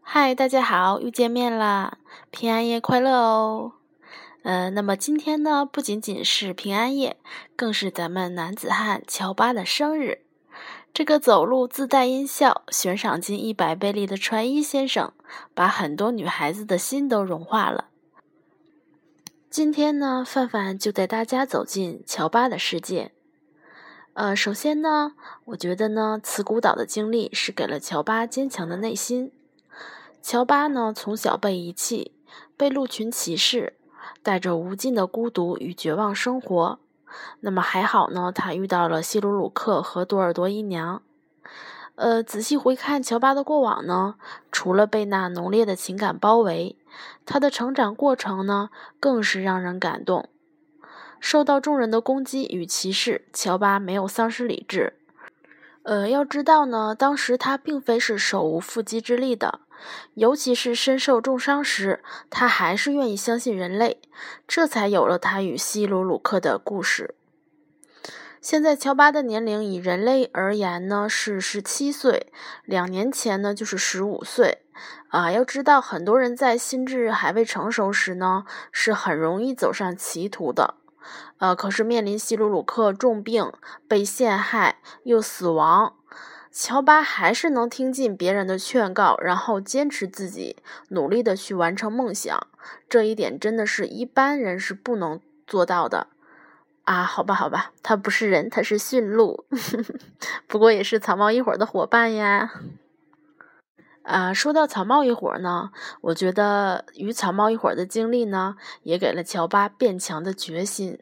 嗨，大家好，又见面啦！平安夜快乐哦！那么今天呢，不仅仅是平安夜，更是咱们男子汉乔巴的生日。这个走路自带音效、悬赏金100倍利的传一先生，把很多女孩子的心都融化了。今天呢，范范就带大家走进乔巴的世界。首先呢，我觉得呢，慈古岛的经历是给了乔巴坚强的内心。乔巴呢，从小被遗弃，被鹿群歧视，带着无尽的孤独与绝望生活。那么还好呢，他遇到了希鲁鲁克和多尔多姨娘。仔细回看乔巴的过往呢，除了被那浓烈的情感包围，他的成长过程呢，更是让人感动。受到众人的攻击与歧视，乔巴没有丧失理智。要知道呢，当时他并非是手无缚鸡之力的，尤其是身受重伤时，他还是愿意相信人类，这才有了他与希鲁鲁克的故事。现在乔巴的年龄以人类而言呢是17岁，2年前呢就是15岁。要知道很多人在心智还未成熟时呢，是很容易走上歧途的。可是面临希鲁鲁克重病、被陷害又死亡，乔巴还是能听进别人的劝告，然后坚持自己，努力的去完成梦想。这一点真的是一般人是不能做到的。好吧，他不是人，他是驯鹿，不过也是草帽一伙的伙伴呀。说到草帽一伙呢，我觉得与草帽一伙的经历呢，也给了乔巴变强的决心。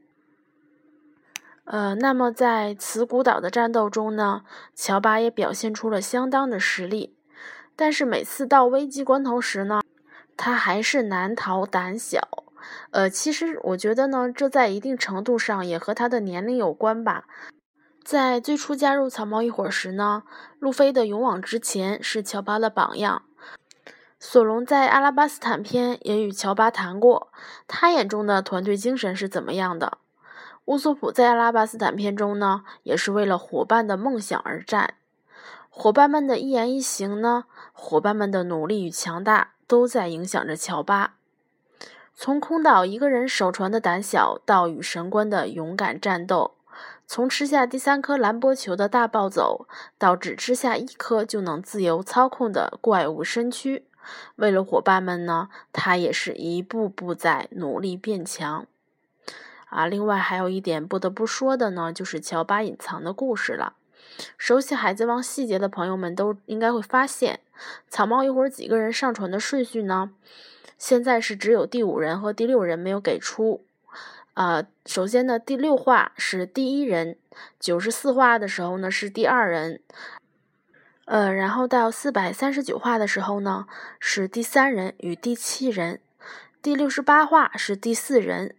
那么在慈古岛的战斗中呢，乔巴也表现出了相当的实力，但是每次到危机关头时呢，他还是难逃胆小。其实我觉得呢，这在一定程度上也和他的年龄有关吧。在最初加入草帽一伙时呢，路飞的勇往直前是乔巴的榜样。索隆在阿拉巴斯坦篇也与乔巴谈过，他眼中的团队精神是怎么样的。乌索普在阿拉巴斯坦篇中呢，也是为了伙伴的梦想而战。伙伴们的一言一行呢，伙伴们的努力与强大，都在影响着乔巴。从空岛一个人守船的胆小，到与神官的勇敢战斗；从吃下第3颗蓝波球的大暴走，到只吃下1颗就能自由操控的怪物身躯。为了伙伴们呢，他也是一步步在努力变强。另外还有一点不得不说的呢，就是乔巴隐藏的故事了。熟悉海贼王细节的朋友们都应该会发现，草帽一伙几个人上船的顺序呢，现在是只有第5人和第6人没有给出。首先呢，第6话是第1人，94话的时候呢是第2人，然后到439话的时候呢是第3人与第7人。第68话是第4人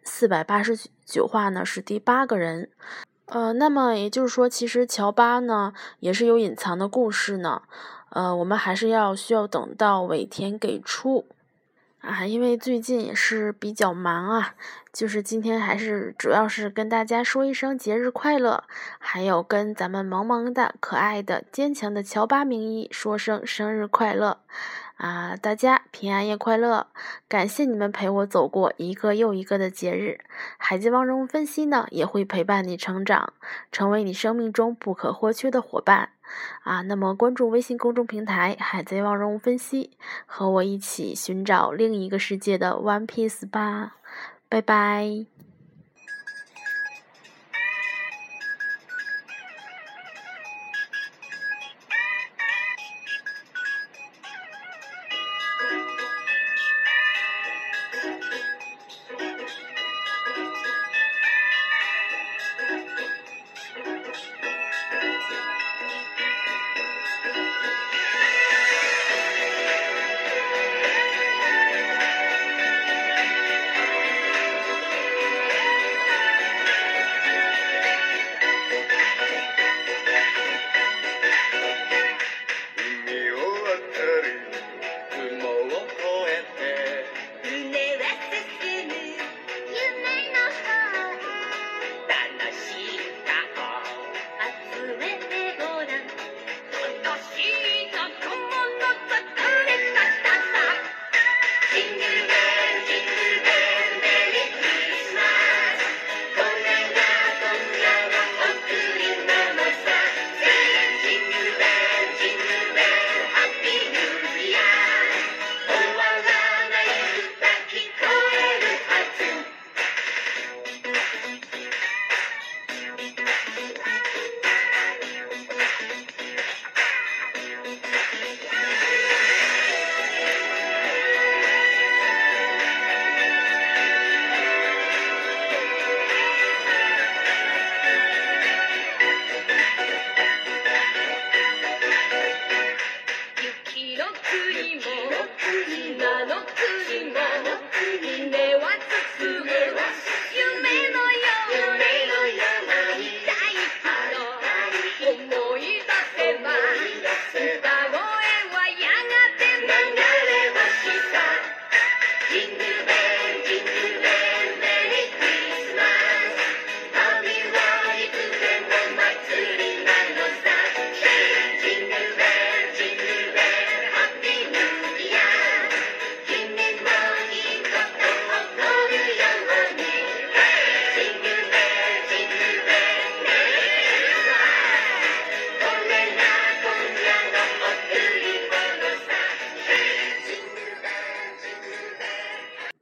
，489话呢是第8个人。那么也就是说，其实乔巴呢也是有隐藏的故事呢。我们还是需要等到尾田给出。因为最近也是比较忙啊，就是今天还是主要是跟大家说一声节日快乐，还有跟咱们萌萌的、可爱的、坚强的乔巴名医说声生日快乐。大家平安夜快乐！感谢你们陪我走过一个又一个的节日。海贼王人物分析呢，也会陪伴你成长，成为你生命中不可或缺的伙伴。那么关注微信公众平台海贼王人物分析，和我一起寻找另一个世界的 One Piece 吧。拜拜。 今の国も